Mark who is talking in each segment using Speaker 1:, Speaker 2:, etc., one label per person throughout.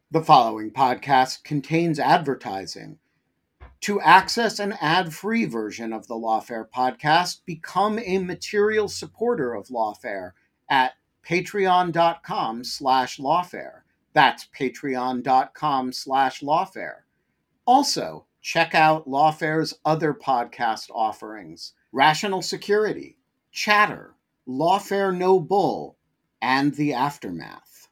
Speaker 1: The following podcast contains advertising. To access an ad-free version of the Lawfare podcast, become a material supporter of Lawfare at patreon.com/lawfare. That's patreon.com/lawfare. Also, check out Lawfare's other podcast offerings: Rational Security, Chatter, Lawfare No Bull, and The Aftermath.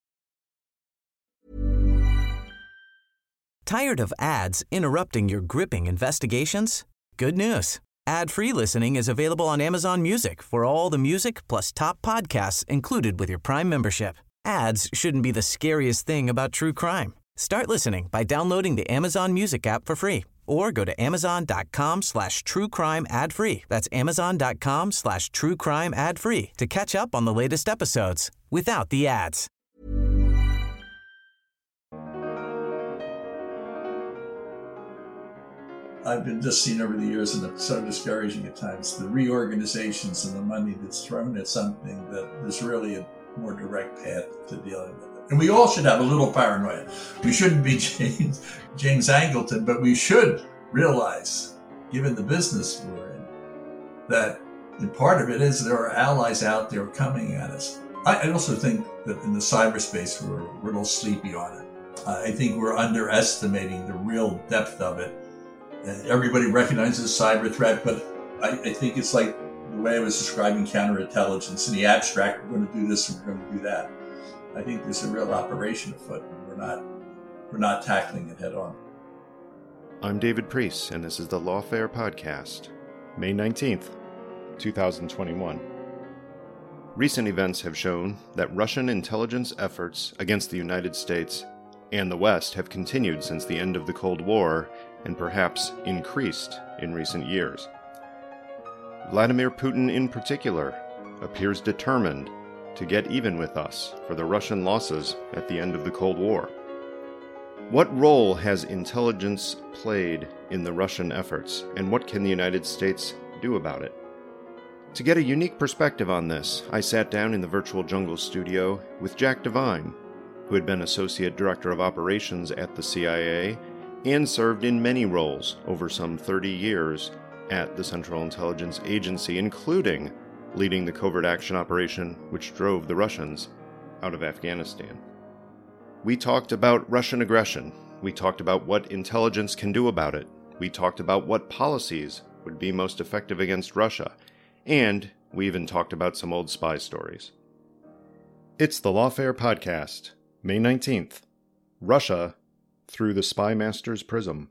Speaker 2: Tired of ads interrupting your gripping investigations? Good news. Ad-free listening is available on Amazon Music for all the music plus top podcasts included with your Prime membership. Ads shouldn't be the scariest thing about true crime. Start listening by downloading the Amazon Music app for free or go to amazon.com/truecrime ad-free. That's amazon.com/truecrime ad-free to catch up on the latest episodes without the ads.
Speaker 3: I've been just seen over the years, and it's so discouraging at times, the reorganizations and the money that's thrown at something that is really a more direct path to dealing with it. And we all should have a little paranoia. We shouldn't be James Angleton, but we should realize, given the business we're in, that part of it is there are allies out there coming at us. I also think that in the cyberspace, we're a little sleepy on it. I think we're underestimating the real depth of it. Everybody recognizes cyber threat, but I think it's like the way I was describing counterintelligence. In the abstract, we're going to do this and we're going to do that. I think there's a real operation afoot, and we're not tackling it head on.
Speaker 4: I'm David Priest, and this is the Lawfare Podcast, May 19th, 2021. Recent events have shown that Russian intelligence efforts against the United States and the West have continued since the end of the Cold War and perhaps increased in recent years. Vladimir Putin in particular appears determined to get even with us for the Russian losses at the end of the Cold War. What role has intelligence played in the Russian efforts, and what can the United States do about it? To get a unique perspective on this, I sat down in the virtual jungle studio with Jack Devine, who had been Associate Director of Operations at the CIA and served in many roles over some 30 years at the Central Intelligence Agency, including leading the covert action operation which drove the Russians out of Afghanistan. We talked about Russian aggression. We talked about what intelligence can do about it. We talked about what policies would be most effective against Russia. And we even talked about some old spy stories. It's the Lawfare Podcast, May 19th. Russia through the Spy Master's Prism.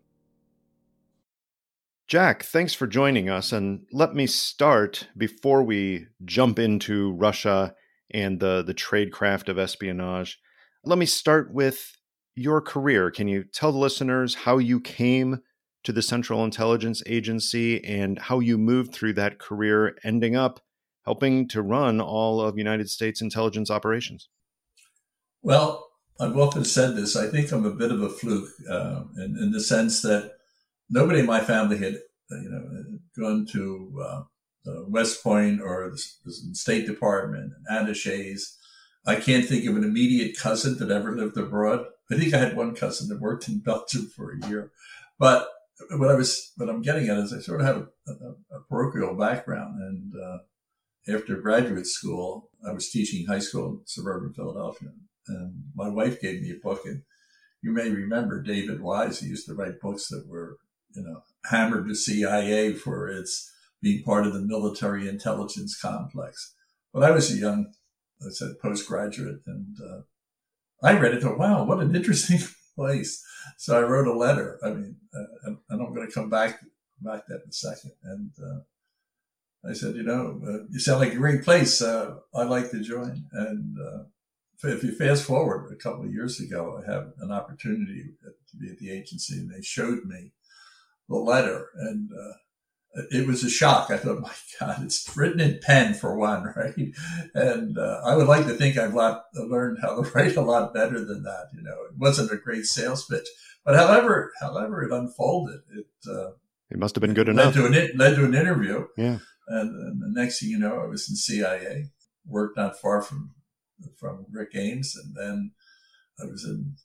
Speaker 4: Jack, thanks for joining us, and let me start, before we jump into Russia and the tradecraft of espionage, let me start with your career. Can you tell the listeners how you came to the Central Intelligence Agency and how you moved through that career, ending up helping to run all of United States intelligence operations?
Speaker 3: Well, I've often said this. I think I'm a bit of a fluke in the sense that nobody in my family had, gone to West Point or the State Department and attachés. I can't think of an immediate cousin that ever lived abroad. I think I had one cousin that worked in Belgium for a year. But what I'm getting at is I sort of have a parochial background. And after graduate school, I was teaching high school in suburban Philadelphia. And my wife gave me a book, and you may remember David Wise. He used to write books that were, hammered the CIA for its being part of the military intelligence complex. But I was a young, postgraduate, and I read it and thought, wow, what an interesting place. So I wrote a letter. And I'm going to come back to that in a second. And I said, you sound like a great place. I'd like to join. And if you fast forward a couple of years ago, I have an opportunity to be at the agency, and they showed me the letter, and it was a shock. I thought, my God, it's written in pen for one, right? And I would like to think I've learned how to write a lot better than that. It wasn't a great sales pitch, but however it unfolded,
Speaker 4: it must have been good enough.
Speaker 3: Led to an interview.
Speaker 4: Yeah.
Speaker 3: And the next thing you know, I was in CIA, worked not far from Rick Ames, and then I was in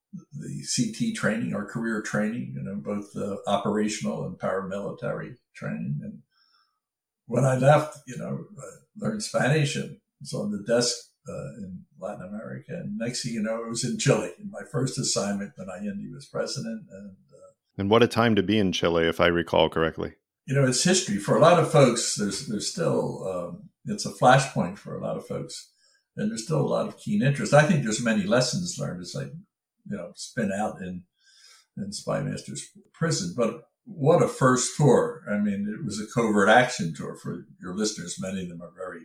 Speaker 3: the CT training, our career training, both operational and paramilitary training. And when I left, I learned Spanish and was on the desk in Latin America. And next thing you know, I was in Chile in my first assignment when Allende was president.
Speaker 4: And what a time to be in Chile, if I recall correctly.
Speaker 3: It's history. For a lot of folks, there's still, it's a flashpoint for a lot of folks. And there's still a lot of keen interest. I think there's many lessons learned as I, spin out in Spy Master's prison. But what a first tour. I mean, it was a covert action tour for your listeners. Many of them are very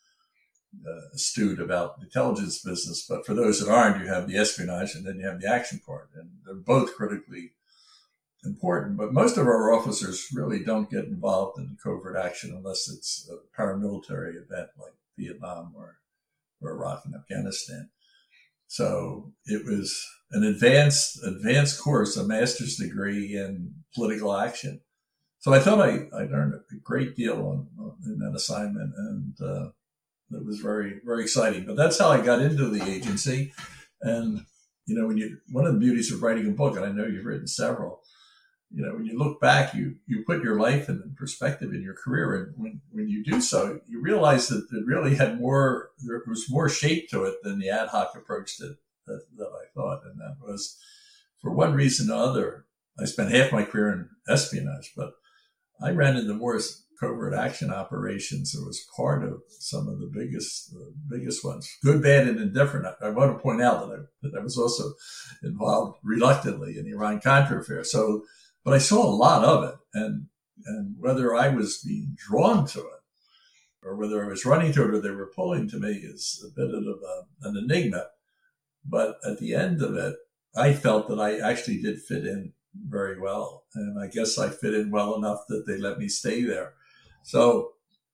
Speaker 3: astute about the intelligence business. But for those that aren't, you have the espionage and then you have the action part. And they're both critically important. But most of our officers really don't get involved in covert action unless it's a paramilitary event like Vietnam or Iraq and Afghanistan. So it was an advanced course, a master's degree in political action. So I thought I learned a great deal in that assignment, and it was very, very exciting. But that's how I got into the agency. And, one of the beauties of writing a book, and I know you've written several, when you look back, you put your life in perspective in your career. And when you do so, you realize that it really there was more shape to it than the ad hoc approach that I thought. And that was, for one reason or other, I spent half my career in espionage, but I ran into more covert action operations. It was part of some of the biggest ones, good, bad, and indifferent. I want to point out that I was also involved reluctantly in the Iran-Contra affair. But I saw a lot of it, and whether I was being drawn to it or whether I was running to it or they were pulling to me is a bit of an enigma. But at the end of it, I felt that I actually did fit in very well. And I guess I fit in well enough that they let me stay there. So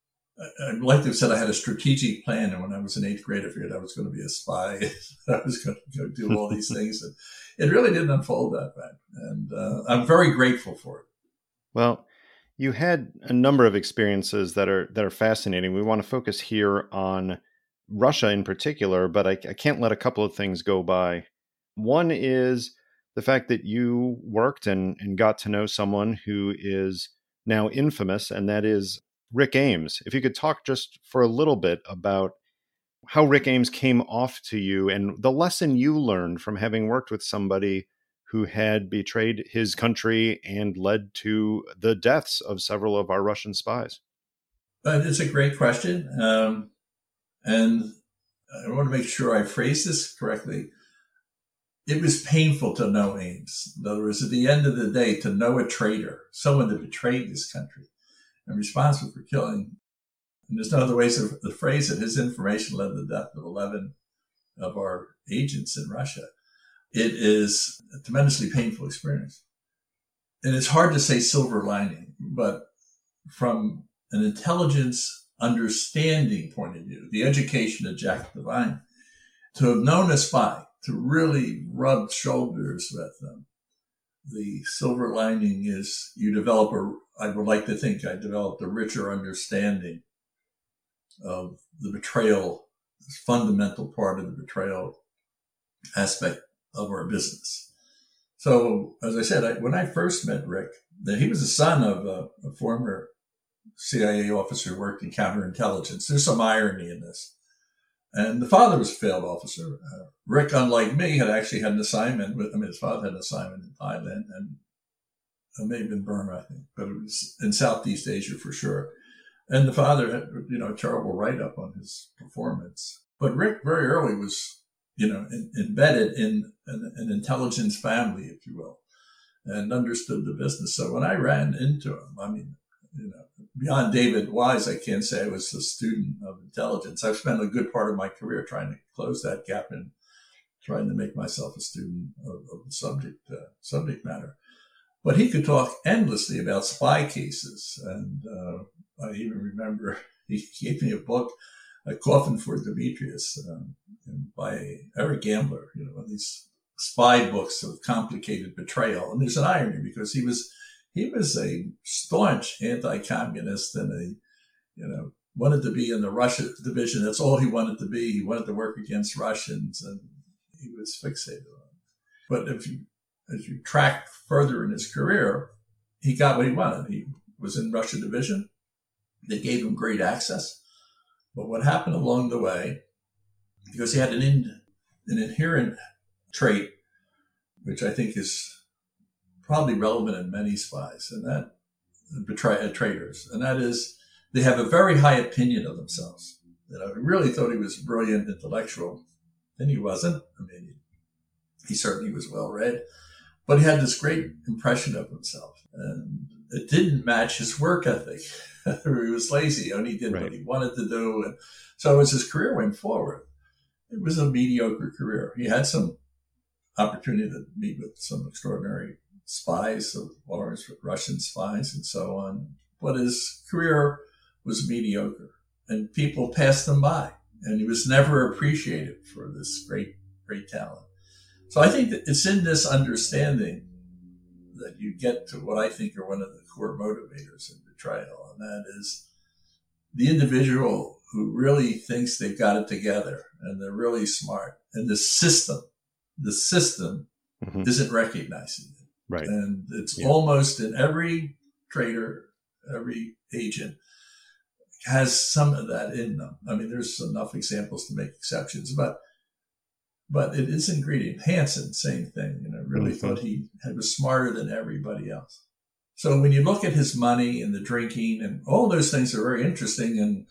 Speaker 3: I'd like to have said I had a strategic plan. And when I was in 8th grade, I figured I was going to be a spy. I was going to go do all these things. And it really didn't unfold that way. And I'm very grateful for it.
Speaker 4: Well, you had a number of experiences that are fascinating. We want to focus here on Russia in particular, but I can't let a couple of things go by. One is the fact that you worked and got to know someone who is now infamous, and that is Rick Ames. If you could talk just for a little bit about how Rick Ames came off to you and the lesson you learned from having worked with somebody who had betrayed his country and led to the deaths of several of our Russian spies.
Speaker 3: It's a great question. And I want to make sure I phrase this correctly. It was painful to know Ames. In other words, at the end of the day, to know a traitor, someone that betrayed this country and responsible for killing, and there's no other ways to phrase it, his information led to the death of 11 of our agents in Russia. It is a tremendously painful experience. And it's hard to say silver lining, but from an intelligence understanding point of view, the education of Jack Devine, to have known a spy, to really rub shoulders with them, the silver lining is you develop I would like to think I developed a richer understanding of the betrayal, this fundamental part of the betrayal aspect of our business. So, as I said, when I first met Rick, he was the son of a former CIA officer who worked in counterintelligence. There's some irony in this. And the father was a failed officer. Rick, unlike me, had actually had an assignment his father had an assignment in Thailand and maybe in Burma, I think, but it was in Southeast Asia for sure. And the father had, a terrible write-up on his performance. But Rick very early was, embedded in an intelligence family, if you will, and understood the business. So when I ran into him, beyond David Wise, I can't say I was a student of intelligence. I've spent a good part of my career trying to close that gap and trying to make myself a student of the subject matter. But he could talk endlessly about spy cases. And I even remember he gave me a book, A Coffin for Demetrius, by Eric Gambler, one of these spy books of complicated betrayal. And there's an irony because he was a staunch anti-communist and wanted to be in the Russia division. That's all he wanted to be. He wanted to work against Russians, and he was fixated on it. But as you track further in his career, he got what he wanted. He was in Russia Division. They gave him great access. But what happened along the way, because he had an inherent trait, which I think is probably relevant in many spies, and that traitors, and that is they have a very high opinion of themselves. He really thought he was a brilliant intellectual, and he wasn't. I mean, he certainly was well read, but he had this great impression of himself, and it didn't match his work ethic. He was lazy. He only did what he wanted to do, and so as his career went forward, it was a mediocre career. He had some opportunity to meet with some extraordinary spies, of Lawrence, Russian spies, and so on. But his career was mediocre, and people passed him by, and he was never appreciated for this great talent. So I think that it's in this understanding that you get to what I think are one of the core motivators in betrayal, and that is the individual who really thinks they've got it together and they're really smart, and the system isn't recognizing it.
Speaker 4: Right.
Speaker 3: And it's almost in every traitor, every agent has some of that in them. I mean, there's enough examples to make exceptions, but it is ingredient. Hansen, same thing. Really thought he was smarter than everybody else. So when you look at his money and the drinking and all those things are very interesting, and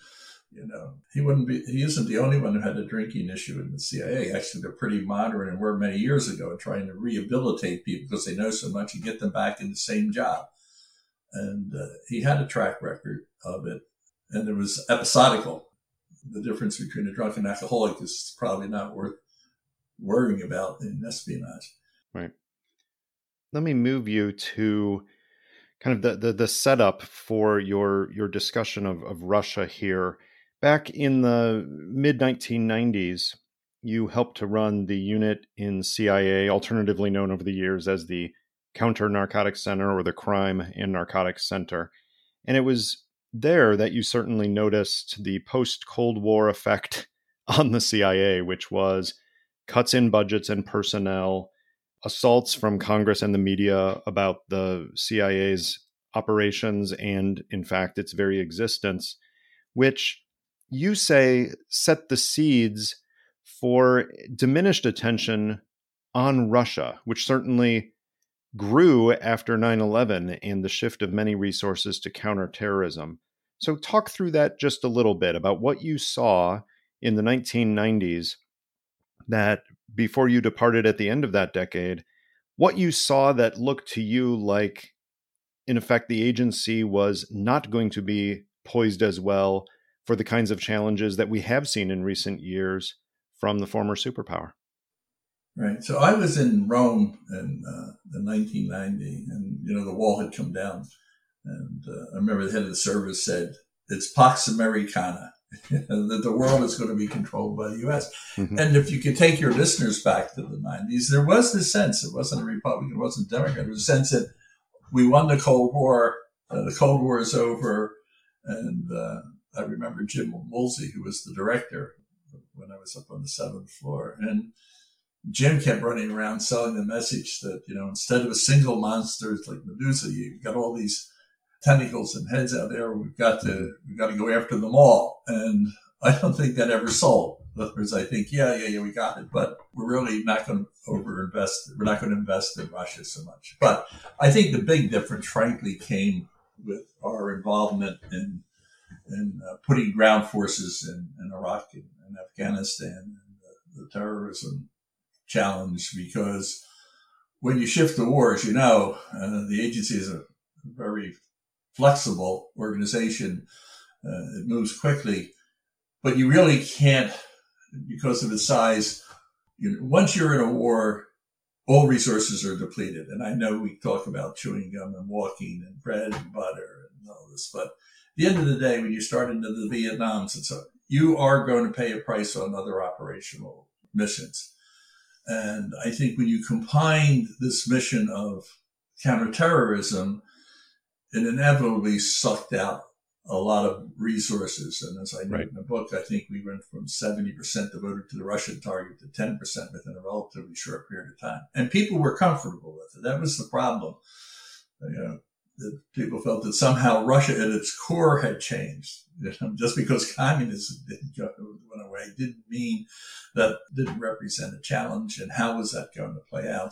Speaker 3: he isn't the only one who had a drinking issue in the CIA. Actually, they're pretty modern and were many years ago, trying to rehabilitate people because they know so much and get them back in the same job. And he had a track record of it, and it was episodical. The difference between a drunk and alcoholic is probably not worth worrying about in espionage.
Speaker 4: Right. Let me move you to kind of the setup for your discussion of Russia here. Back in the mid-1990s, you helped to run the unit in CIA, alternatively known over the years as the Counter-Narcotics Center or the Crime and Narcotics Center. And it was there that you certainly noticed the post-Cold War effect on the CIA, which was cuts in budgets and personnel, assaults from Congress and the media about the CIA's operations and, in fact, its very existence, which you say set the seeds for diminished attention on Russia, which certainly grew after 9/11 and the shift of many resources to counterterrorism. So talk through that just a little bit about what you saw in the 1990s that before you departed at the end of that decade, what you saw that looked to you like, in effect, the agency was not going to be poised as well for the kinds of challenges that we have seen in recent years from the former superpower.
Speaker 3: Right. So I was in Rome in 1990, and, the wall had come down. And I remember the head of the service said, it's Pax Americana, that the world is going to be controlled by the U.S. Mm-hmm. And if you could take your listeners back to the 90s, there was this sense, it wasn't a Republican, it wasn't a Democrat, there was a sense that we won the Cold War, the Cold War is over, and I remember Jim Woolsey, who was the director when I was up on the 7th floor. And Jim kept running around selling the message that, instead of a single monster like Medusa, you've got all these tentacles and heads out there. We've got to go after them all. And I don't think that ever sold. In other words, I think, yeah, we got it, but we're really not going to overinvest. We're not going to invest in Russia so much. But I think the big difference, frankly, came with our involvement in putting ground forces in Iraq and Afghanistan and the terrorism challenge, because when you shift the wars, the agency is a very flexible organization. It moves quickly, but you really can't, because of its size, once you're in a war, all resources are depleted. And I know we talk about chewing gum and walking and bread and butter and all this, but at the end of the day, when you start into the Vietnams and so, you are going to pay a price on other operational missions. And I think when you combine this mission of counterterrorism, it inevitably sucked out a lot of resources. And as I note
Speaker 4: Right.
Speaker 3: in the book, I think we went from 70% devoted to the Russian target to 10% within a relatively short period of time. And people were comfortable with it. That was the problem. That people felt that somehow Russia at its core had changed. Just because communism went away didn't mean that didn't represent a challenge. And how was that going to play out?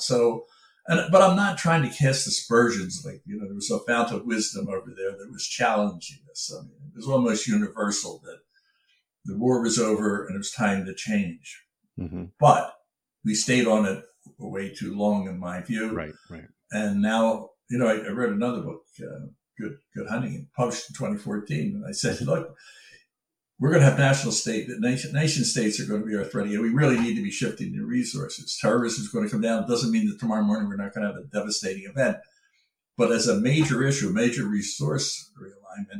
Speaker 3: But I'm not trying to cast aspersions like, there was a fount of wisdom over there that was challenging this. I mean, it was almost universal that the war was over and it was time to change. Mm-hmm. But we stayed on it way too long, in my view.
Speaker 4: Right.
Speaker 3: And now, I read another book, Good Hunting, published in 2014. And I said, look, we're going to have nation states are going to be our threat again. We really need to be shifting the resources. Terrorism is going to come down. It doesn't mean that tomorrow morning we're not going to have a devastating event. But as a major issue, major resource realignment,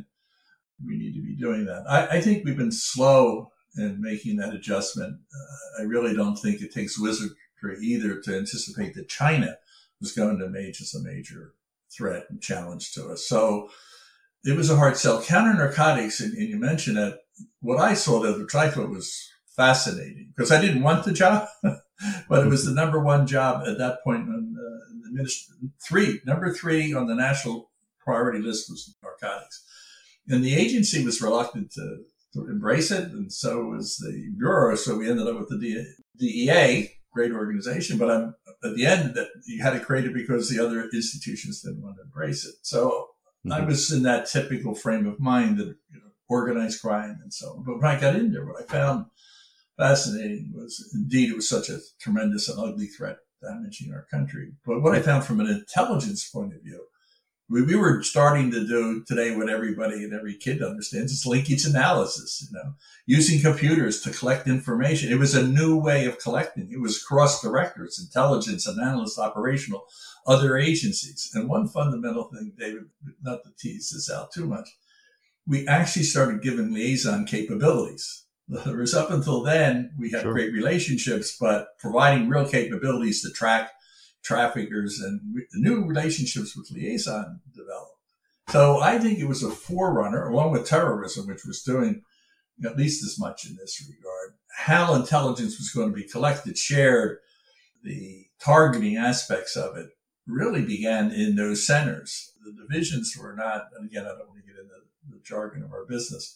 Speaker 3: we need to be doing that. I think we've been slow in making that adjustment. I really don't think it takes wizardry either to anticipate that China was going to emerge as a major threat and challenge to us. So it was a hard sell. Counter-narcotics, and you mentioned that, what I saw there, which I thought was fascinating, because I didn't want the job, but it was the number one job at that point in the ministry. Number three on the national priority list was narcotics. And the agency was reluctant to embrace it, and so was the Bureau. So we ended up with the DEA, great organization, but at the end that you had to create it because the other institutions didn't want to embrace it. So I was in that typical frame of mind that, organized crime and so on. But when I got in there, what I found fascinating was, indeed, it was such a tremendous and ugly threat damaging our country. But what I found from an intelligence point of view, we were starting to do today what everybody and every kid understands. It's linkage analysis, using computers to collect information. It was a new way of collecting. It was cross directors, intelligence and analysts, operational, other agencies. And one fundamental thing, David, not to tease this out too much, we actually started giving liaison capabilities. Whereas up until then, we had great relationships, but providing real capabilities to track traffickers and new relationships with liaison developed. So I think it was a forerunner, along with terrorism, which was doing at least as much in this regard. How intelligence was going to be collected, shared, the targeting aspects of it really began in those centers. The divisions were not, and again, I don't want to get into the jargon of our business.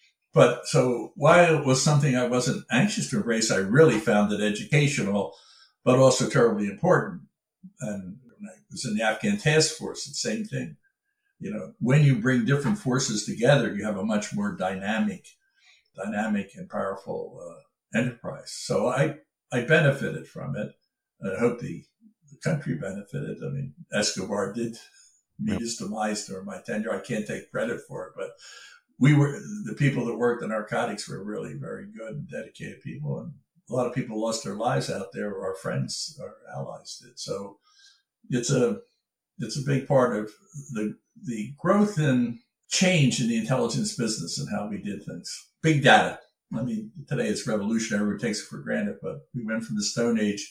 Speaker 3: But so while it was something I wasn't anxious to embrace, I really found it educational, but also terribly important. And when I was in the Afghan task force, it's the same thing. When you bring different forces together, you have a much more dynamic and powerful enterprise. So I benefited from it. I hope the country benefited. I mean, Escobar did meet his demise during my tenure. I can't take credit for it, but the people that worked in narcotics were really very good and dedicated people. And a lot of people lost their lives out there, or our friends, our allies did. So it's a big part of the growth and change in the intelligence business and how we did things. Big data. I mean, today it's revolutionary. Everyone takes it for granted, but we went from the Stone Age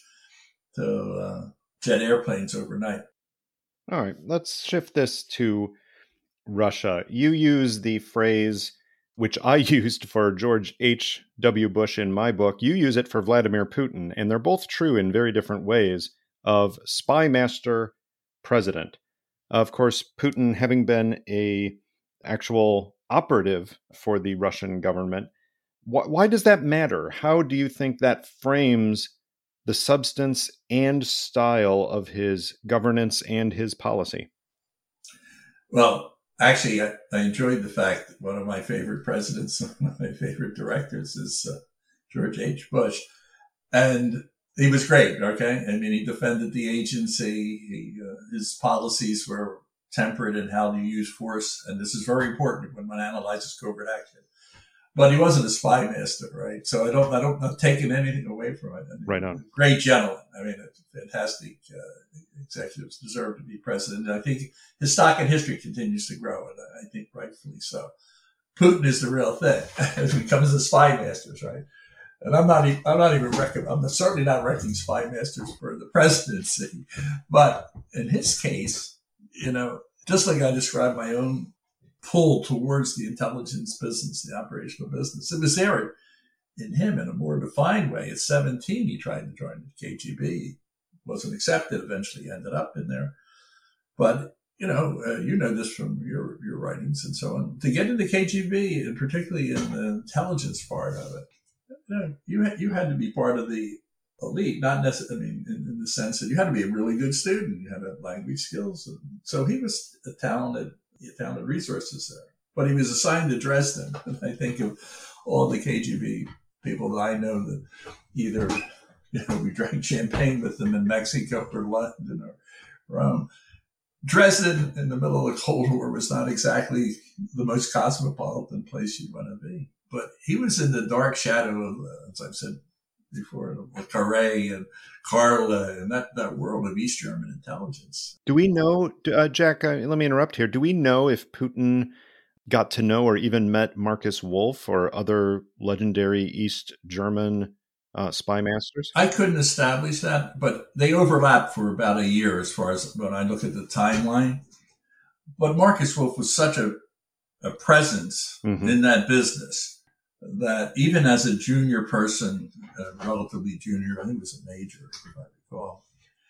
Speaker 3: to jet airplanes overnight.
Speaker 4: All right, let's shift this to Russia. You use the phrase, which I used for George H.W. Bush in my book. You use it for Vladimir Putin, and they're both true in very different ways, of spy master president. Of course, Putin having been a actual operative for the Russian government. Why does that matter? How do you think that frames the substance and style of his governance and his policy?
Speaker 3: Well, actually, I enjoyed the fact that one of my favorite presidents, one of my favorite directors is George H. Bush. And he was great, okay? I mean, he defended the agency. His policies were temperate in how to use force. And this is very important when one analyzes covert action. But he wasn't a spy master, right? So I'm not taking anything away from it. I mean,
Speaker 4: right on.
Speaker 3: Great gentleman. I mean, fantastic executives deserve to be president. And I think his stock in history continues to grow, and I think rightfully so. Putin is the real thing as it comes to spy masters, right? And I'm certainly not ranking spy masters for the presidency. But in his case, just like I described my own pull towards the intelligence business, the operational business. It was there in him in a more defined way. At 17, he tried to join the KGB. Wasn't accepted. Eventually ended up in there. But, you know this from your writings and so on. To get into KGB, and particularly in the intelligence part of it, you had to be part of the elite, not necessarily, in the sense that you had to be a really good student. You had to have language skills. And so he was talented resources there. But he was assigned to Dresden. And I think of all the KGB people that I know that either, we drank champagne with them in Mexico or London or Rome. Dresden in the middle of the Cold War was not exactly the most cosmopolitan place you'd want to be. But he was in the dark shadow of, as I've said before, Le Carré and Carla and that world of East German intelligence.
Speaker 4: Do we know, Jack, let me interrupt here. Do we know if Putin got to know or even met Marcus Wolf or other legendary East German spy masters?
Speaker 3: I couldn't establish that, but they overlapped for about a year as far as when I look at the timeline. But Marcus Wolf was such a presence in that business that even as a junior person, relatively junior, I think it was a major, if I recall.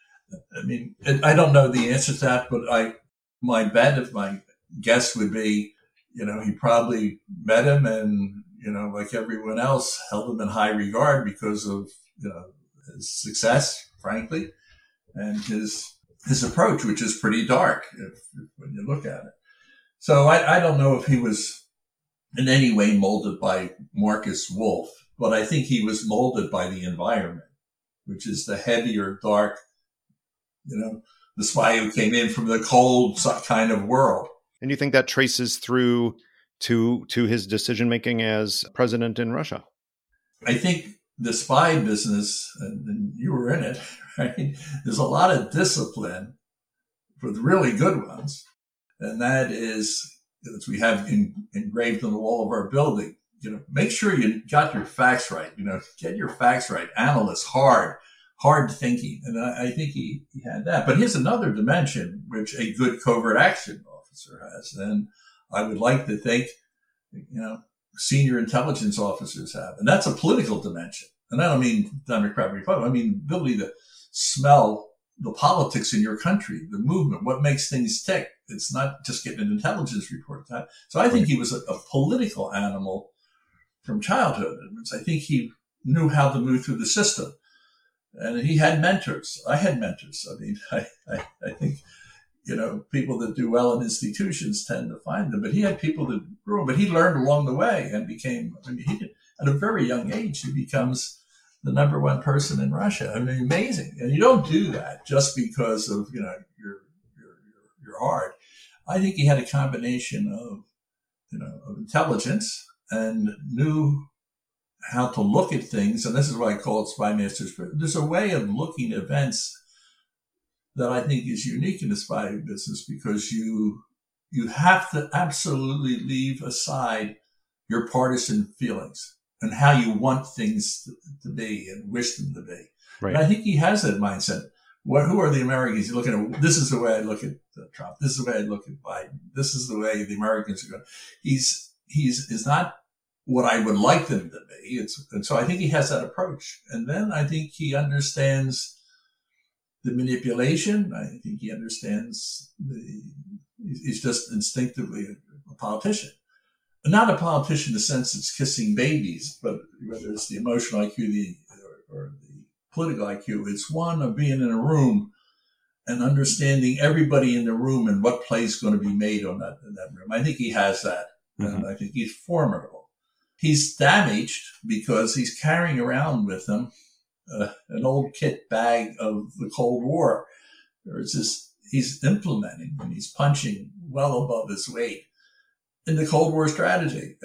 Speaker 3: I don't know the answer to that, but my guess would be, he probably met him and, like everyone else, held him in high regard because of, his success, frankly, and his approach, which is pretty dark when you look at it. So I don't know if he was in any way molded by Marcus Wolf, but I think he was molded by the environment, which is the heavier, dark, the spy who came in from the cold kind of world.
Speaker 4: And you think that traces through to his decision-making as president in Russia?
Speaker 3: I think the spy business, and you were in it, right? There's a lot of discipline for the really good ones. And that is, as we have engraved on the wall of our building, make sure you got your facts right. Get your facts right. Analysts, hard thinking. And I think he had that. But here's another dimension which a good covert action officer has. And I would like to think, senior intelligence officers have. And that's a political dimension. And I don't mean Democrat, Republican. I mean, ability to smell the politics in your country, the movement, what makes things tick. It's not just getting an intelligence report. So I think he was a political animal from childhood. I think he knew how to move through the system. And he had mentors. I had mentors. I think, people that do well in institutions tend to find them. But he had people that grew, but he learned along the way and became, at a very young age, he becomes the number one person in Russia. Amazing. And you don't do that just because of, you're hard. I think he had a combination of intelligence and knew how to look at things. And this is why I call it spy masters. There's a way of looking at events that I think is unique in the spy business, because you have to absolutely leave aside your partisan feelings and how you want things to be and wish them to be. Right. And I think he has that mindset. Who are the Americans? You're looking at, this is the way I look at Trump. This is the way I look at Biden. This is the way the Americans are going. He's not what I would like them to be. And so I think he has that approach. And then I think he understands the manipulation. I think he understands he's just instinctively a politician. Not a politician in the sense it's kissing babies, but whether it's the emotional IQ or the political IQ, it's one of being in a room and understanding everybody in the room and what play is going to be made in that room. I think he has that. Mm-hmm. And I think he's formidable. He's damaged because he's carrying around with him an old kit bag of the Cold War. He's implementing and he's punching well above his weight in the Cold War strategy.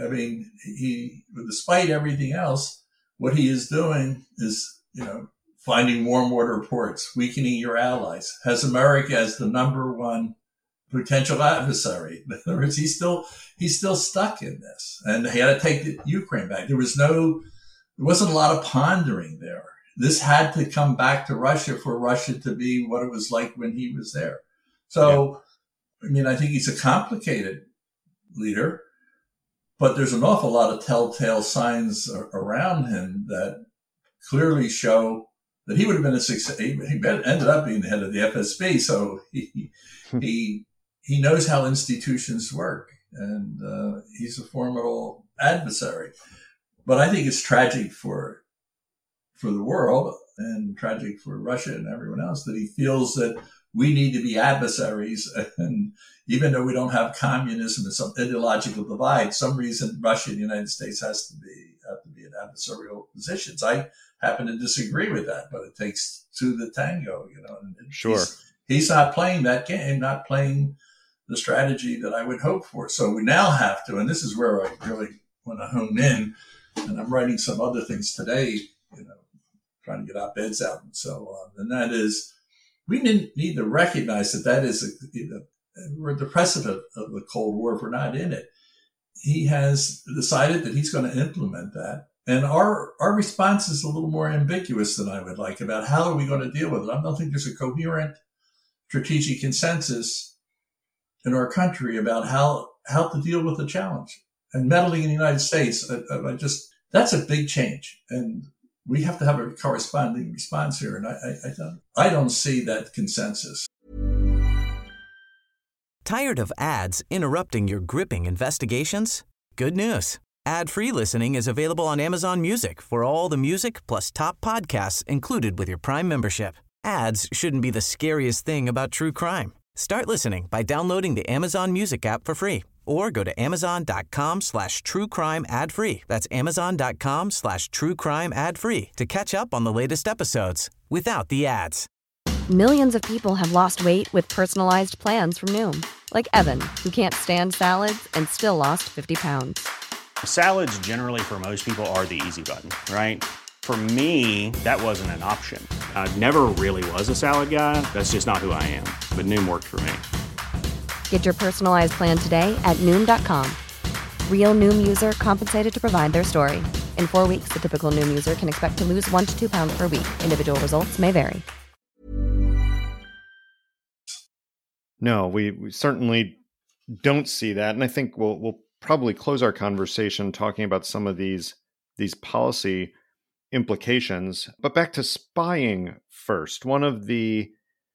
Speaker 3: Despite everything else, what he is doing is, finding warm water reports, weakening your allies, has America as the number one potential adversary. In other words, he's still stuck in this, and he had to take the Ukraine back. There wasn't a lot of pondering there. This had to come back to Russia for Russia to be what it was like when he was there. So, yeah. I think he's a complicated leader, but there's an awful lot of telltale signs around him that clearly show that he would have been a success. He ended up being the head of the FSB, so he knows how institutions work, and he's a formidable adversary. But I think it's tragic for the world and tragic for Russia and everyone else that he feels that we need to be adversaries. And even though we don't have communism and some ideological divide, some reason Russia and the United States have to be in adversarial positions. I happen to disagree with that, but it takes two to tango, And
Speaker 4: sure.
Speaker 3: He's not playing that game, not playing the strategy that I would hope for. So we now have to, and this is where I really want to hone in, and I'm writing some other things today, trying to get op-eds out and so on. And that is, we need to recognize that is, we're at the precipice of the Cold War if we're not in it. He has decided that he's going to implement that. And our response is a little more ambiguous than I would like about how are we going to deal with it. I don't think there's a coherent strategic consensus in our country about how to deal with the challenge. And meddling in the United States, that's a big change. And we have to have a corresponding response here. And I don't see that consensus.
Speaker 2: Tired of ads interrupting your gripping investigations? Good news. Ad-free listening is available on Amazon Music for all the music plus top podcasts included with your Prime membership. Ads shouldn't be the scariest thing about true crime. Start listening by downloading the Amazon Music app for free or go to amazon.com/truecrime ad-free. That's amazon.com/truecrime ad-free to catch up on the latest episodes without the ads.
Speaker 5: Millions of people have lost weight with personalized plans from Noom. Like Evan, who can't stand salads and still lost 50 pounds.
Speaker 6: Salads generally for most people are the easy button, right? For me, that wasn't an option. I never really was a salad guy. That's just not who I am. But Noom worked for me.
Speaker 5: Get your personalized plan today at Noom.com. Real Noom user compensated to provide their story. In 4 weeks, the typical Noom user can expect to lose 1 to 2 pounds per week. Individual results may vary.
Speaker 4: No, we certainly don't see that. And I think we'll probably close our conversation talking about some of these policy implications. But back to spying first. One of the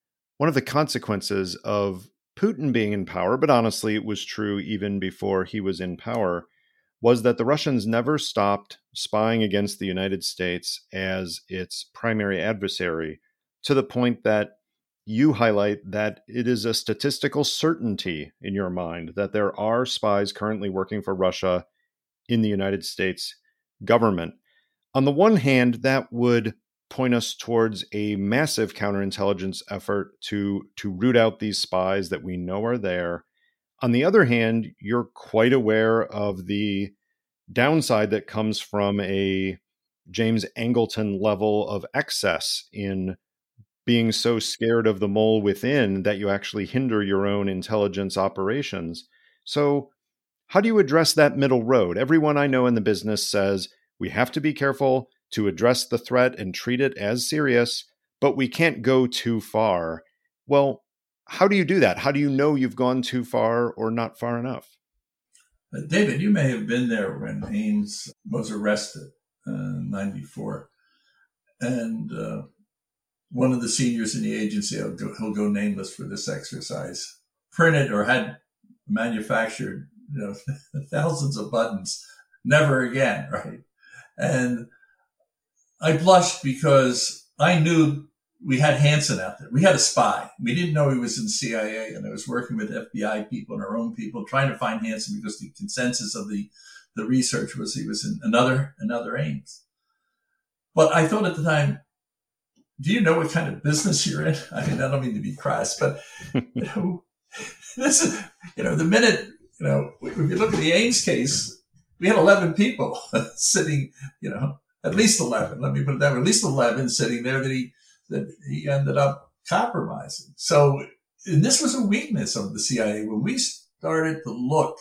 Speaker 4: consequences of Putin being in power, but honestly, it was true even before he was in power, was that the Russians never stopped spying against the United States as its primary adversary, to the point that you highlight that it is a statistical certainty in your mind that there are spies currently working for Russia in the United States government. On the one hand, that would point us towards a massive counterintelligence effort to root out these spies that we know are there. On the other hand, you're quite aware of the downside that comes from a James Angleton level of excess in being so scared of the mole within that you actually hinder your own intelligence operations. So how do you address that middle road? Everyone I know in the business says we have to be careful to address the threat and treat it as serious, but we can't go too far. Well, how do you do that? How do you know you've gone too far or not far enough?
Speaker 3: David, you may have been there when Ames was arrested in 94. And one of the seniors in the agency, he'll go nameless for this exercise, printed or had manufactured thousands of buttons, never again, right? And I blushed because I knew we had Hansen out there. We had a spy. We didn't know he was in CIA, and I was working with FBI people and our own people trying to find Hansen because the consensus of the research was he was in another Ames. But I thought at the time, do you know what kind of business you're in? I mean, I don't mean to be crass, but this is, the minute, if you look at the Ames case, we had 11 people sitting, at least 11. Let me put it that way, at least 11 sitting there that he ended up compromising. So, and this was a weakness of the CIA. When we started to look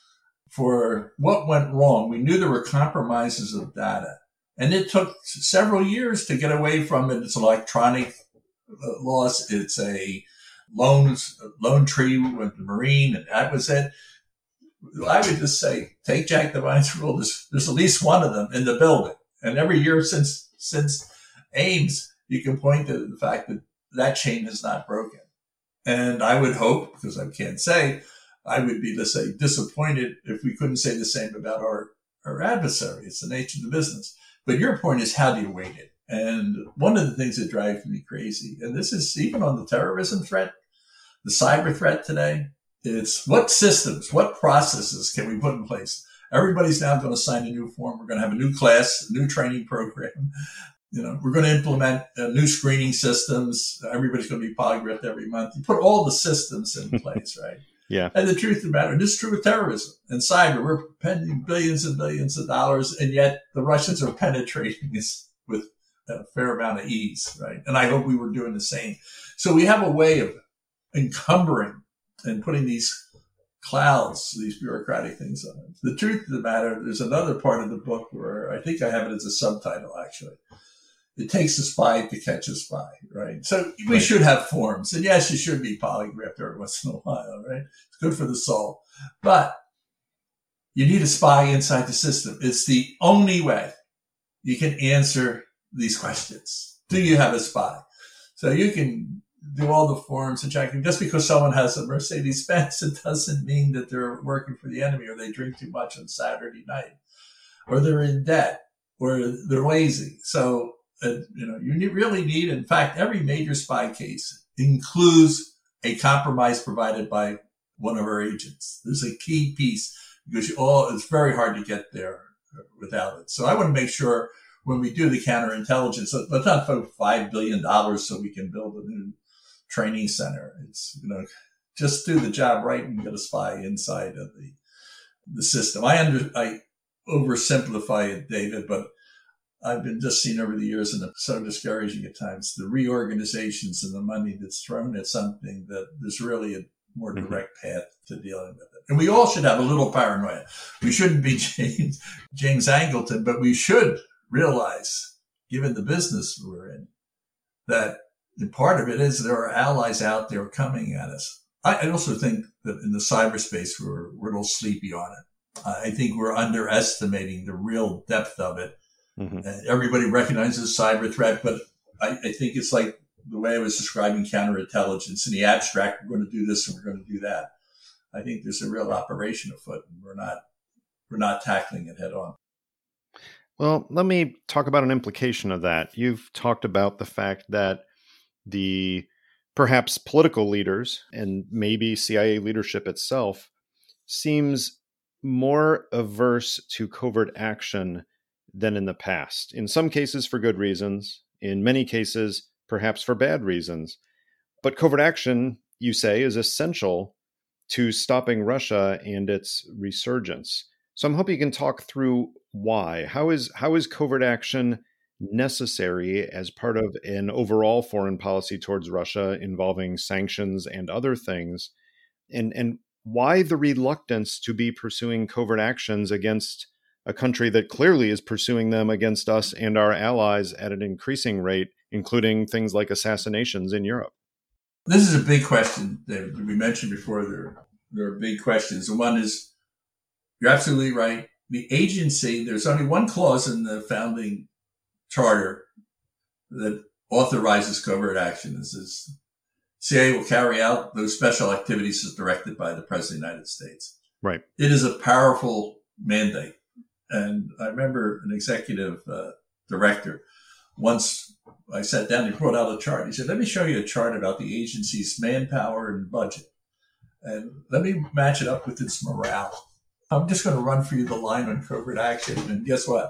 Speaker 3: for what went wrong, we knew there were compromises of data. And it took several years to get away from it. It's electronic loss. It's a loan tree with the Marine, and that was it. I would just say, take Jack Devine's rule. There's at least one of them in the building. And every year since Ames, you can point to the fact that that chain has not broken. And I would hope, because I can't say, I would be, let's say, disappointed if we couldn't say the same about our adversary. It's the nature of the business. But your point is, how do you weight it? And one of the things that drives me crazy, and this is even on the terrorism threat, the cyber threat today, it's what systems, what processes can we put in place? Everybody's now going to sign a new form. We're going to have a new class, a new training program. We're going to implement new screening systems. Everybody's going to be polygraphed every month. You put all the systems in place, right?
Speaker 4: Yeah.
Speaker 3: And the truth of the matter, this is true with terrorism and cyber. We're spending billions and billions of dollars, and yet the Russians are penetrating this with a fair amount of ease, right? And I hope we were doing the same. So we have a way of encumbering and putting these clouds, these bureaucratic things on it. The truth of the matter, there's another part of the book where I think I have it as a subtitle, actually. It takes a spy to catch a spy, right? So we should have forms. And yes, you should be polygraphed every once in a while, right? It's good for the soul. But you need a spy inside the system. It's the only way you can answer these questions. Do you have a spy? So you can do all the forms and checking. Just because someone has a Mercedes-Benz, it doesn't mean that they're working for the enemy, or they drink too much on Saturday night, or they're in debt, or they're lazy. So, you really need, in fact, every major spy case includes a compromise provided by one of our agents. There's a key piece because it's very hard to get there without it. So I want to make sure when we do the counterintelligence, let's not vote $5 billion so we can build a new training center. It's, just do the job right and get a spy inside of the system. I oversimplify it, David, but I've been just seen over the years, and it's so discouraging at times, the reorganizations and the money that's thrown at something that there's really a more direct path to dealing with it. And we all should have a little paranoia. We shouldn't be James Angleton, but we should realize, given the business we're in, that part of it is there are allies out there coming at us. I also think that in the cyberspace, we're a little sleepy on it. I think we're underestimating the real depth of it. Everybody recognizes cyber threat, but I think it's like the way I was describing counterintelligence. In the abstract, we're going to do this and we're going to do that. I think there's a real operation afoot, and we're not tackling it head on.
Speaker 4: Well, let me talk about an implication of that. You've talked about the fact that the perhaps political leaders and maybe CIA leadership itself seems more averse to covert action than in the past. In some cases for good reasons, in many cases perhaps for bad reasons. But covert action, you say, is essential to stopping Russia and its resurgence. So I'm hoping you can talk through why. How is covert action necessary as part of an overall foreign policy towards Russia involving sanctions and other things? And why the reluctance to be pursuing covert actions against a country that clearly is pursuing them against us and our allies at an increasing rate, including things like assassinations in Europe?
Speaker 3: This is a big question, David. We mentioned before there are big questions. And one is, you're absolutely right. The agency, there's only one clause in the founding charter that authorizes covert action. This is CIA will carry out those special activities as directed by the President of the United States.
Speaker 4: Right.
Speaker 3: It is a powerful mandate. And I remember an executive director, once I sat down, he brought out a chart. He said, let me show you a chart about the agency's manpower and budget. And let me match it up with its morale. I'm just going to run for you the line on covert action. And guess what?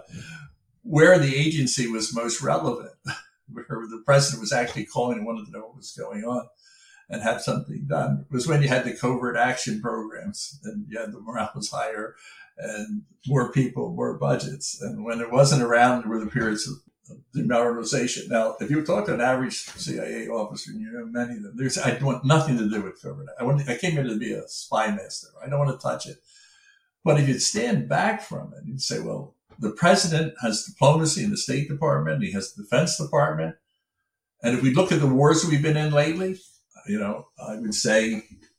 Speaker 3: Where the agency was most relevant, where the president was actually calling and wanted to know what was going on and have something done, was when you had the covert action programs, and the morale was higher and more people, more budgets. And when it wasn't around, there were the periods of demoralization. Now, if you talk to an average CIA officer, and you know many of them, I want nothing to do with covert. I came here to be a spy master. I don't want to touch it. But if you stand back from it and say, well, the president has diplomacy in the State Department, he has the Defense Department. And if we look at the wars we've been in lately, I would say,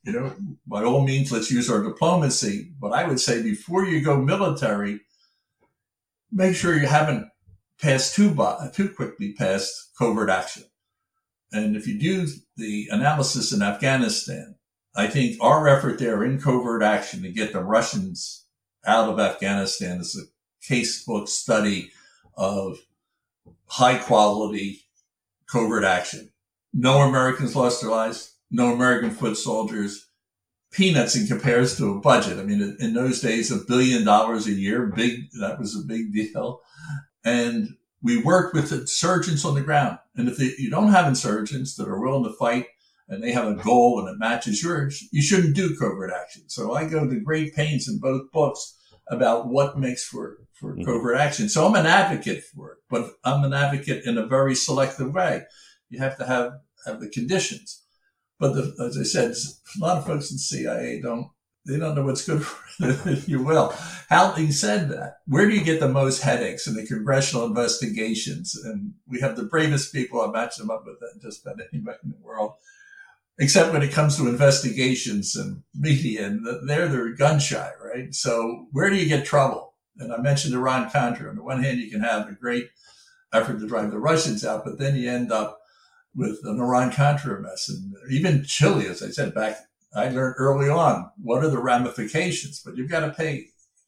Speaker 3: by all means, let's use our diplomacy. But I would say before you go military, make sure you haven't passed too quickly past covert action. And if you do the analysis in Afghanistan, I think our effort there in covert action to get the Russians out of Afghanistan is a casebook study of high quality covert action. No Americans lost their lives. No American foot soldiers. Peanuts in comparison to a budget. I mean, in those days, $1 billion a year, that was a big deal. And we worked with insurgents on the ground. And if you don't have insurgents that are willing to fight and they have a goal and it matches yours, you shouldn't do covert action. So I go to great pains in both books about what makes for covert action. So I'm an advocate for it, but I'm an advocate in a very selective way. You have to have the conditions. But as I said, a lot of folks in CIA don't know what's good for them, if you will. Having said that, where do you get the most headaches in the congressional investigations? And we have the bravest people. I match them up with that just about anybody in the world, except when it comes to investigations and media, and they're gun shy, right? So where do you get trouble? And I mentioned Iran-Contra. On the one hand, you can have a great effort to drive the Russians out, but then you end up with an Iran-Contra mess. And even Chile, as I said back, I learned early on, what are the ramifications? But you have to pay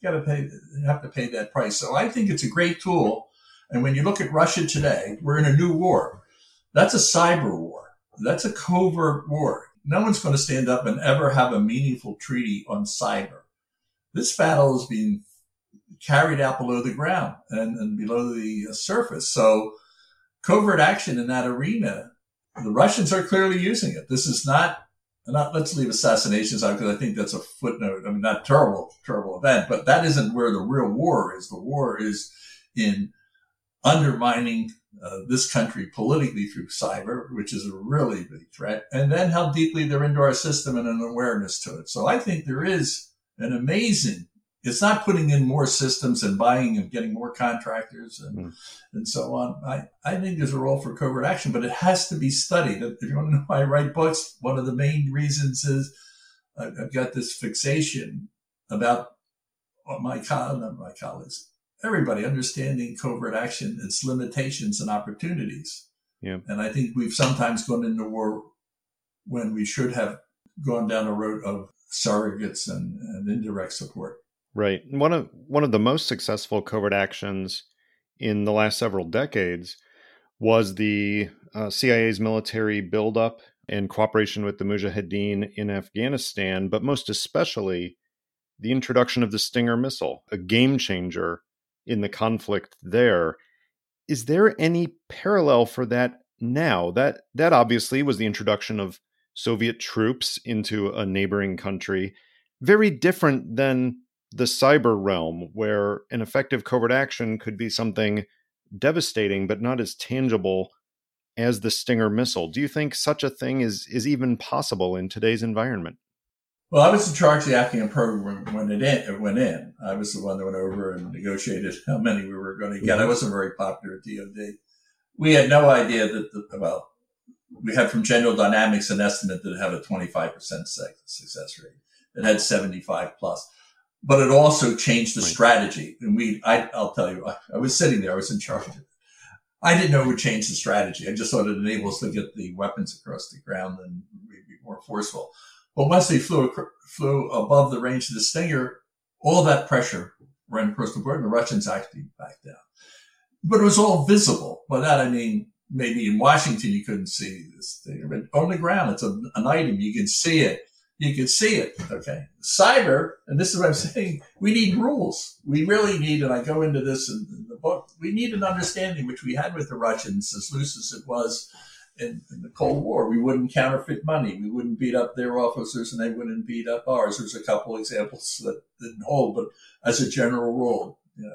Speaker 3: that price. So I think it's a great tool. And when you look at Russia today, we're in a new war. That's a cyber war. That's a covert war. No one's going to stand up and ever have a meaningful treaty on cyber. This battle is being carried out below the ground and below the surface. So covert action in that arena, the Russians are clearly using it. This is not, let's leave assassinations out because I think that's a footnote. I mean, not terrible event, but that isn't where the real war is. The war is in undermining this country politically through cyber, which is a really big threat, and then how deeply they're into our system and an awareness to it. So I think there is an amazing, it's not putting in more systems and buying and getting more contractors and so on. I think there's a role for covert action, but it has to be studied. If you want to know why I write books, one of the main reasons is I've got this fixation about my colleagues, everybody understanding covert action, its limitations and opportunities. Yeah. And I think we've sometimes gone into war when we should have gone down a road of surrogates and indirect support.
Speaker 4: Right. One of the most successful covert actions in the last several decades was the CIA's military buildup and cooperation with the Mujahideen in Afghanistan, but most especially the introduction of the Stinger missile, a game changer in the conflict there. Is there any parallel for that now? That obviously was the introduction of Soviet troops into a neighboring country, very different than the cyber realm, where an effective covert action could be something devastating, but not as tangible as the Stinger missile. Do you think such a thing is even possible in today's environment?
Speaker 3: Well, I was in charge of the Afghan program when it went in. I was the one that went over and negotiated how many we were going to get. I wasn't very popular at DOD. We had no idea that, we had from General Dynamics an estimate that it had a 25% success rate. It had 75 plus. But it also changed the strategy. And I'll tell you, I was sitting there, I was in charge of it. I didn't know it would change the strategy. I just thought it enabled us to get the weapons across the ground and be more forceful. But once they flew above the range of the Stinger, all that pressure ran across the board and the Russians actually backed down. But it was all visible. By that, I mean, maybe in Washington, you couldn't see this thing. But on the ground, it's an item. You can see it. You can see it. Okay. Cyber, and this is what I'm saying, we need rules. We really need, and I go into this in the book, we need an understanding, which we had with the Russians, as loose as it was in the Cold War. We wouldn't counterfeit money. We wouldn't beat up their officers and they wouldn't beat up ours. There's a couple examples that didn't hold, but as a general rule,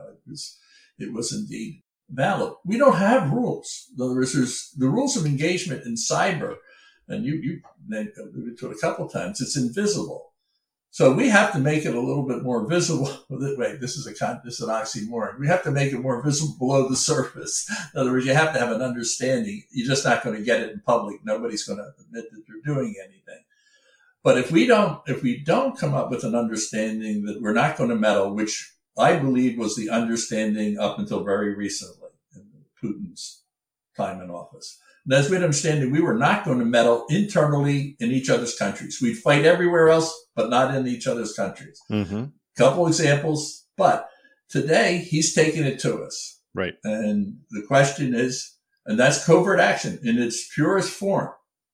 Speaker 3: it was indeed valid. We don't have rules. In other words, there's the rules of engagement in cyber, and you alluded to it a couple of times. It's invisible. So we have to make it a little bit more visible. Wait, this is an oxymoron. We have to make it more visible below the surface. In other words, you have to have an understanding. You're just not going to get it in public. Nobody's going to admit that they're doing anything. But if we don't come up with an understanding that we're not going to meddle, which I believe was the understanding up until very recently in Putin's time in office. And as we understand, we were not going to meddle internally in each other's countries. We'd fight everywhere else, but not in each other's countries.
Speaker 4: Mm-hmm.
Speaker 3: Couple examples, but today he's taking it to us.
Speaker 4: Right. And
Speaker 3: the question is, and that's covert action in its purest form.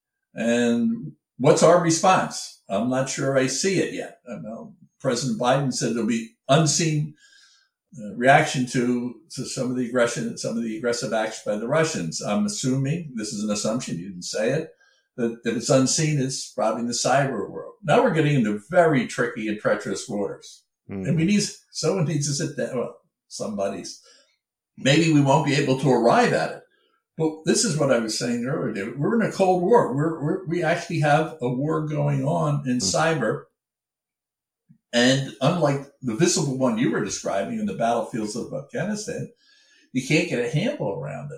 Speaker 3: And what's our response? I'm not sure I see it yet. I know President Biden said there'll be unseen reaction to some of the aggression and some of the aggressive acts by the Russians. I'm assuming, this is an assumption, you didn't say it, that if it's unseen, it's probably in the cyber world. Now we're getting into very tricky and treacherous waters. Mm. And someone needs to sit down, well, somebody's. Maybe we won't be able to arrive at it. But this is what I was saying earlier, David. We're in a Cold War. We actually have a war going on in cyber. And unlike the visible one you were describing in the battlefields of Afghanistan, you can't get a handle around it.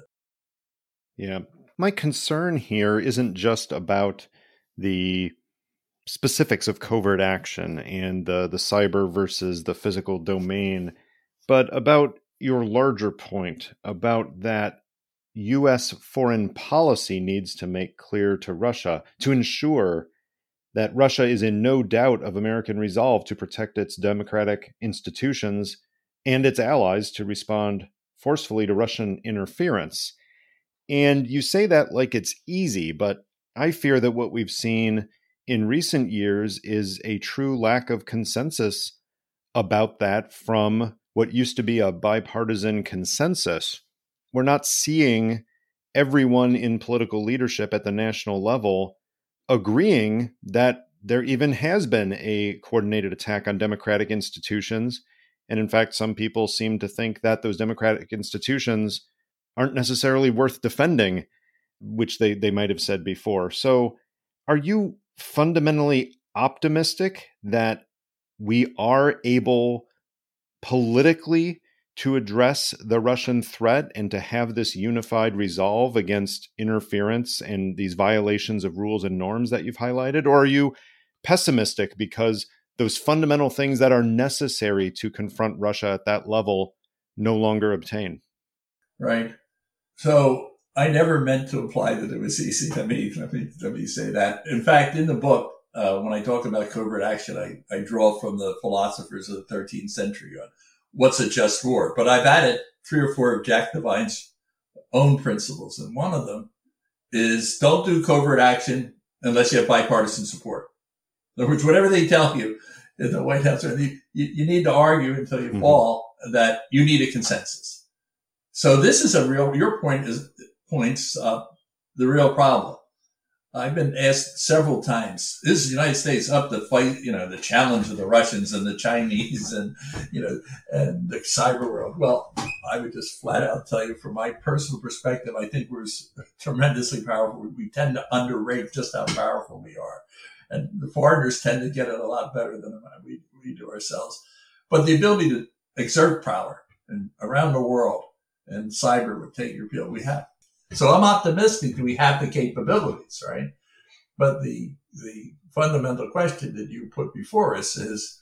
Speaker 4: Yeah. My concern here isn't just about the specifics of covert action and the cyber versus the physical domain, but about your larger point about that U.S. foreign policy needs to make clear to Russia to ensure that Russia is in no doubt of American resolve to protect its democratic institutions and its allies to respond forcefully to Russian interference. And you say that like it's easy, but I fear that what we've seen in recent years is a true lack of consensus about that from what used to be a bipartisan consensus. We're not seeing everyone in political leadership at the national level agreeing that there even has been a coordinated attack on democratic institutions. And in fact, some people seem to think that those democratic institutions aren't necessarily worth defending, which they might have said before. So are you fundamentally optimistic that we are able politically to address the Russian threat and to have this unified resolve against interference and these violations of rules and norms that you've highlighted? Or are you pessimistic because those fundamental things that are necessary to confront Russia at that level no longer obtain?
Speaker 3: Right. So I never meant to imply that it was easy. Let me say that. In fact, in the book, when I talk about covert action, I draw from the philosophers of the 13th century on what's a just war. But I've added 3 or 4 of Jack Devine's own principles. And one of them is don't do covert action unless you have bipartisan support. In other words, whatever they tell you in the White House, you need to argue until you fall that you need a consensus. So this is your point points up the real problem. I've been asked several times, is the United States up to fight, the challenge of the Russians and the Chinese and the cyber world? Well, I would just flat out tell you from my personal perspective, I think we're tremendously powerful. We tend to underrate just how powerful we are. And the foreigners tend to get it a lot better than we do ourselves. But the ability to exert power and around the world and cyber would take your field we have. So I'm optimistic that we have the capabilities, right? But the fundamental question that you put before us is,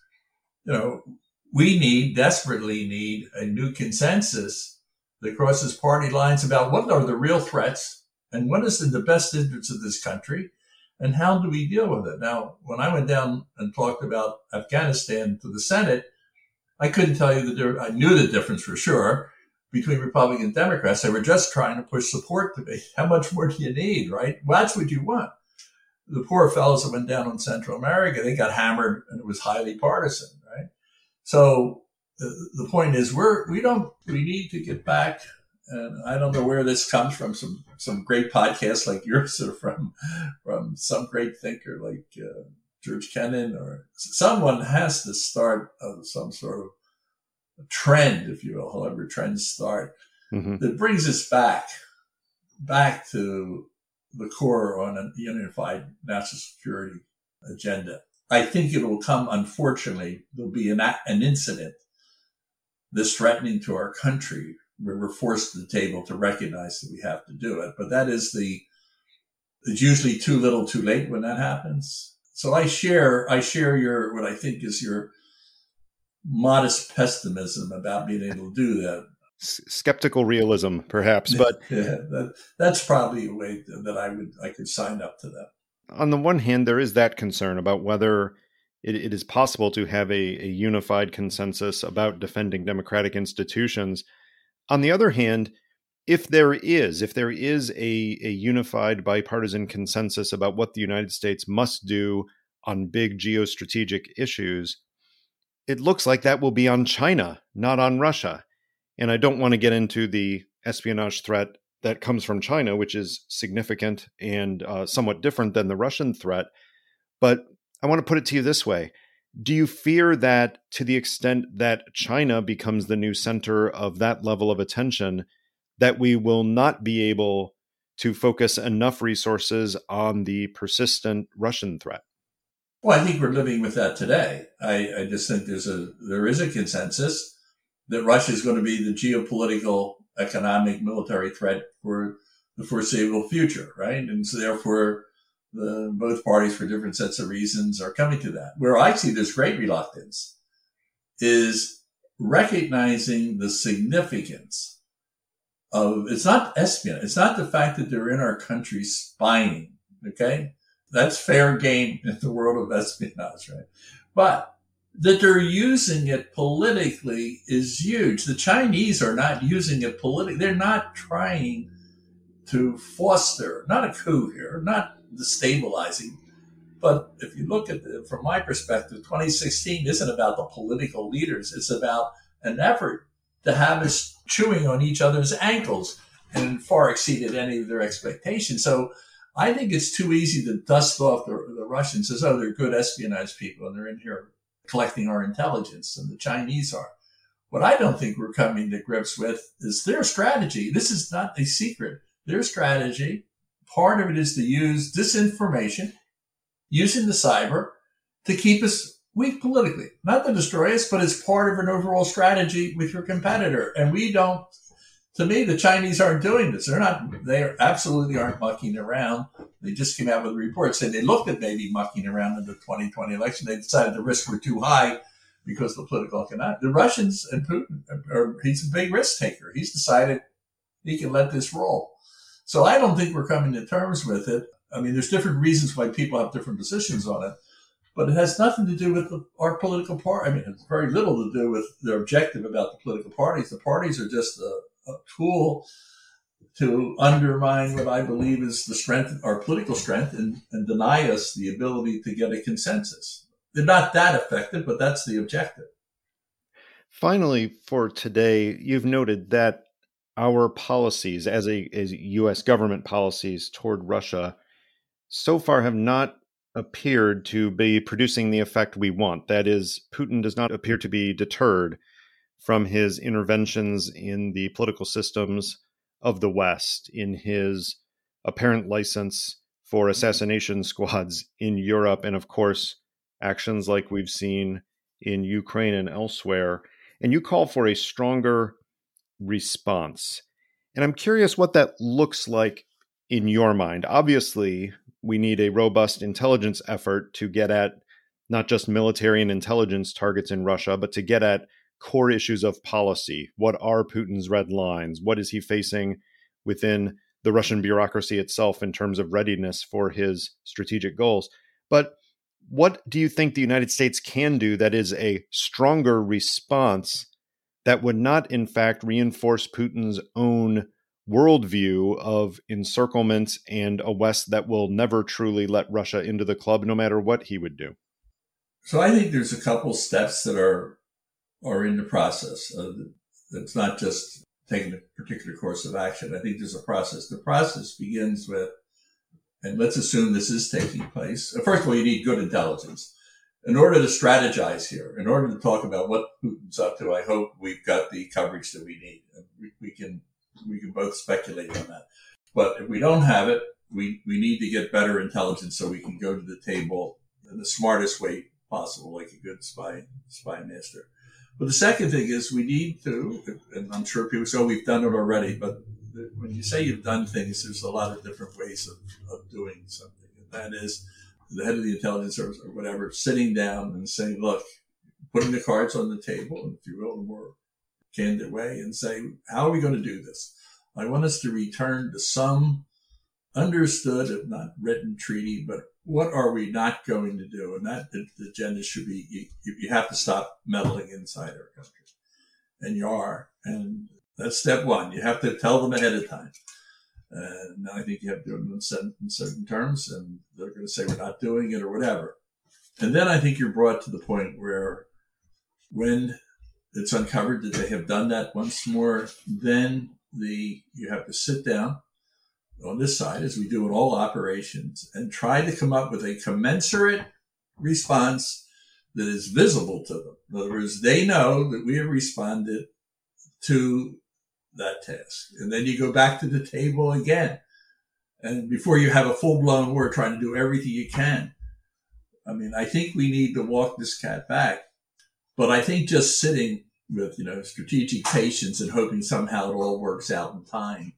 Speaker 3: we desperately need a new consensus that crosses party lines about what are the real threats and what is in the best interest of this country and how do we deal with it? Now, when I went down and talked about Afghanistan to the Senate, I couldn't tell you I knew the difference for sure between Republicans and Democrats. They were just trying to push support to me. How much more do you need, right? Well, that's what you want. The poor fellows that went down in Central America, they got hammered and it was highly partisan, right? So the point is we need to get back. And I don't know where this comes from, some great podcasts like yours or from some great thinker like George Kennan, or someone has to start some sort of trend, if you will, however trends start, that brings us back to the core on a unified national security agenda. I think it will come, unfortunately, there'll be an incident that's threatening to our country where we're forced to the table to recognize that we have to do it. But it's usually too little too late when that happens. So I share your, what I think is your modest pessimism about being able to do that.
Speaker 4: Skeptical realism, perhaps, but
Speaker 3: yeah, that's probably a way that I could sign up to that.
Speaker 4: On the one hand, there is that concern about whether it is possible to have a unified consensus about defending democratic institutions. On the other hand, if there is a unified bipartisan consensus about what the United States must do on big geostrategic issues, it looks like that will be on China, not on Russia. And I don't want to get into the espionage threat that comes from China, which is significant and somewhat different than the Russian threat. But I want to put it to you this way. Do you fear that to the extent that China becomes the new center of that level of attention, that we will not be able to focus enough resources on the persistent Russian threat?
Speaker 3: Well, I think we're living with that today. I just think there is a consensus that Russia is going to be the geopolitical, economic, military threat for the foreseeable future, right? And so therefore, both parties, for different sets of reasons, are coming to that. Where I see this great reluctance is recognizing the significance of, it's not espionage. It's not the fact that they're in our country spying, okay? That's fair game in the world of espionage, right? But that they're using it politically is huge. The Chinese are not using it politically. They're not trying to foster, not a coup here, not destabilizing. But if you look at it from my perspective, 2016 isn't about the political leaders. It's about an effort to have us chewing on each other's ankles, and far exceeded any of their expectations. So I think it's too easy to dust off the Russians as, oh, they're good espionage people and they're in here collecting our intelligence, and the Chinese are. What I don't think we're coming to grips with is their strategy. This is not a secret. Their strategy, part of it is to use disinformation, using the cyber to keep us weak politically, not to destroy us, but as part of an overall strategy with your competitor. And we don't, to me, the Chinese aren't doing this. They absolutely aren't mucking around. They just came out with a report saying they looked at maybe mucking around in the 2020 election. They decided the risks were too high because of the political economic. The Russians and Putin, he's a big risk taker. He's decided he can let this roll. So I don't think we're coming to terms with it. I mean, there's different reasons why people have different positions on it, but it has nothing to do with our political party. I mean, it's very little to do with their objective about the political parties. The parties are just a tool to undermine what I believe is the strength, our political strength, and deny us the ability to get a consensus. They're not that effective, but that's the objective.
Speaker 4: Finally, for today, you've noted that our policies as U.S. government policies toward Russia so far have not appeared to be producing the effect we want. That is, Putin does not appear to be deterred from his interventions in the political systems of the West, in his apparent license for assassination squads in Europe, and of course, actions like we've seen in Ukraine and elsewhere. And you call for a stronger response. And I'm curious what that looks like in your mind. Obviously, we need a robust intelligence effort to get at not just military and intelligence targets in Russia, but to get at core issues of policy. What are Putin's red lines? What is he facing within the Russian bureaucracy itself in terms of readiness for his strategic goals? But what do you think the United States can do that is a stronger response that would not, in fact, reinforce Putin's own worldview of encirclement and a West that will never truly let Russia into the club, no matter what he would do?
Speaker 3: So I think there's a couple steps that are in the process. It's not just taking a particular course of action. I think there's a process. The process begins with, and let's assume this is taking place. First of all, you need good intelligence. In order to strategize here, in order to talk about what Putin's up to, I hope we've got the coverage that we need. We can both speculate on that. But if we don't have it, we need to get better intelligence so we can go to the table in the smartest way possible, like a good spy master. But the second thing is we need to, and I'm sure people say, oh, we've done it already, but when you say you've done things, there's a lot of different ways of doing something. And that is, the head of the intelligence service or whatever, sitting down and saying, look, putting the cards on the table, and if you will, in a more candid way, and say, how are we going to do this? I want us to return to some understood, if not written, treaty, but what are we not going to do? And that the agenda should be, you have to stop meddling inside our country. And you are. And that's step one. You have to tell them ahead of time. And I think you have to do it in certain terms, and they're going to say we're not doing it or whatever. And then I think you're brought to the point where when it's uncovered that they have done that once more, then you have to sit down on this side, as we do in all operations, and try to come up with a commensurate response that is visible to them. In other words, they know that we have responded to that task. And then you go back to the table again. And before you have a full-blown war, trying to do everything you can. I mean, I think we need to walk this cat back. But I think just sitting with, strategic patience and hoping somehow it all works out in time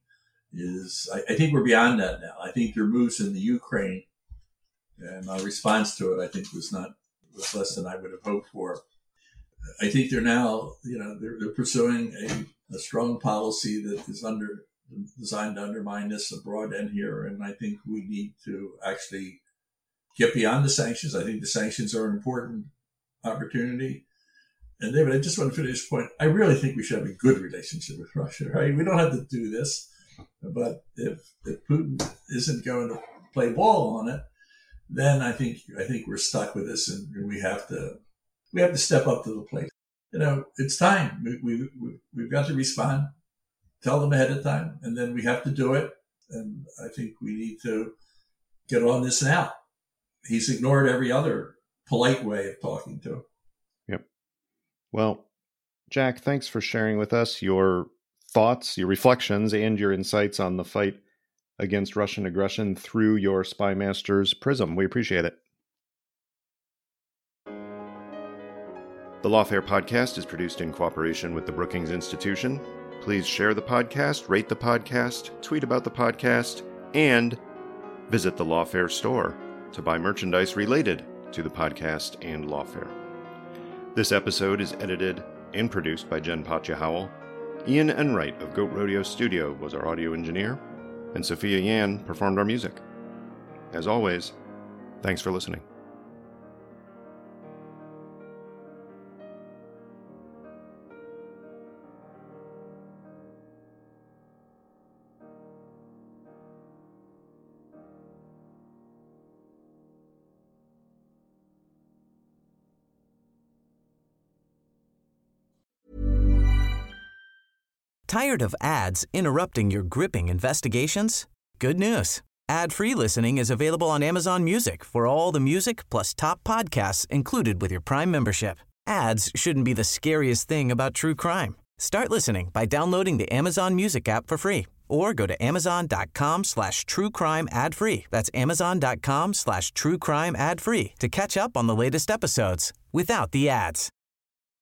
Speaker 3: I think we're beyond that now. I think their moves in the Ukraine and our response to it, I think was less than I would have hoped for. I think they're now, they're pursuing a strong policy that is designed to undermine this abroad and here. And I think we need to actually get beyond the sanctions. I think the sanctions are an important opportunity. And David, I just want to finish this point. I really think we should have a good relationship with Russia, right? We don't have to do this. But if Putin isn't going to play ball on it, then I think we're stuck with this, and we have to step up to the plate. It's time. We've got to respond, tell them ahead of time, and then we have to do it. And I think we need to get on this now. He's ignored every other polite way of talking to him.
Speaker 4: Yep. Well, Jack, thanks for sharing with us your thoughts, your reflections, and your insights on the fight against Russian aggression through your Spy Masters prism. We appreciate it. The Lawfare podcast is produced in cooperation with the Brookings Institution. Please share the podcast, rate the podcast, tweet about the podcast, and visit the Lawfare store to buy merchandise related to the podcast and Lawfare. This episode is edited and produced by Jen Patja-Howell. Ian Enright of Goat Rodeo Studio was our audio engineer, and Sophia Yan performed our music. As always, thanks for listening.
Speaker 2: Tired of ads interrupting your gripping investigations? Good news. Ad-free listening is available on Amazon Music for all the music plus top podcasts included with your Prime membership. Ads shouldn't be the scariest thing about true crime. Start listening by downloading the Amazon Music app for free or go to amazon.com/truecrime ad-free. That's amazon.com/truecrime ad-free to catch up on the latest episodes without the ads.